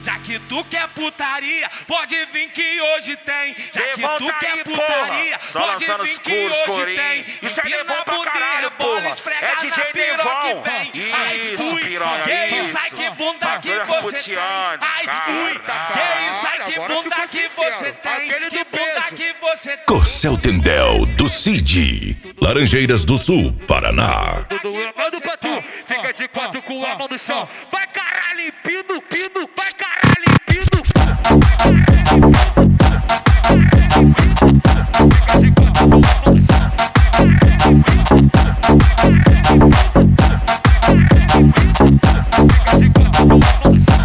Já que tu quer putaria, pode vir que hoje tem. Já que tu quer putaria, pode vir que hoje tem. Isso é Devon pra caralho, porra. É DJ Devon. Isso, piranha, quem sai que bunda que você tem. Ai, ui, quem sai que bunda que você tem. Que bunda que você tem. Corcel Tendel do Cid, Laranjeiras do Sul, Paraná. Manda pra tu, fica de quatro com a mão no chão. Vai caralho, pido, pido, vai caralho, pido. Fica de quatro com a mão no chão. Fica de quatro com a mão no chão.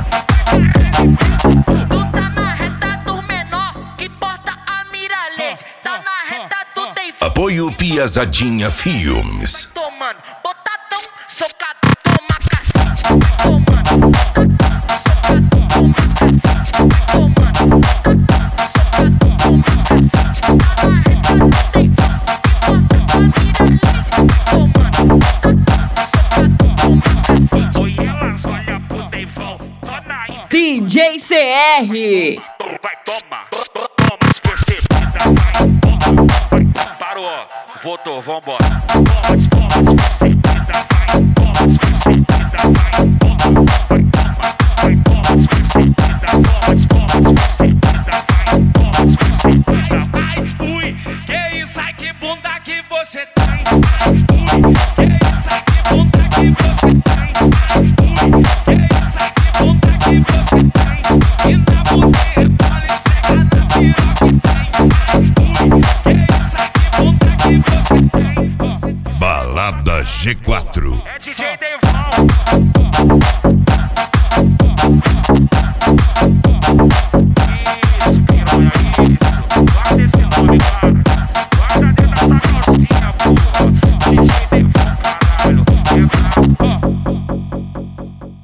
Tu tá na reta do menor que porta a miralhete. Tá na reta do tem. Apoio Piazadinha Filmes. Tomando, botadão, socado, toma cacete. Tomando, botadão, socado, toma cacete. Tomando, botadão, socado, toma cacete. Tá na reta do tem. Porta a miralhete. Tomando, botadão, socado, toma cacete. Oi, elas olham pro Devon, só na DJ CR. vai tomar, toma esquecida, vai, parou, voltou, vambora. Toma esquecida, vai, toma esquecida, vai, toma esquecida, toma esquecida, vai, toma esquecida. Ai, ui, que isso, ai, que bunda que você tem. Ai, ui, que isso, ai, que bunda que você tem. Ai, ui, que isso, ai, que bunda que você tem. E na boteia pode esfregar na piroca que tem. Ai, ui, que isso, ai, que bunda que você tem. Balada G4. É DJ Devon.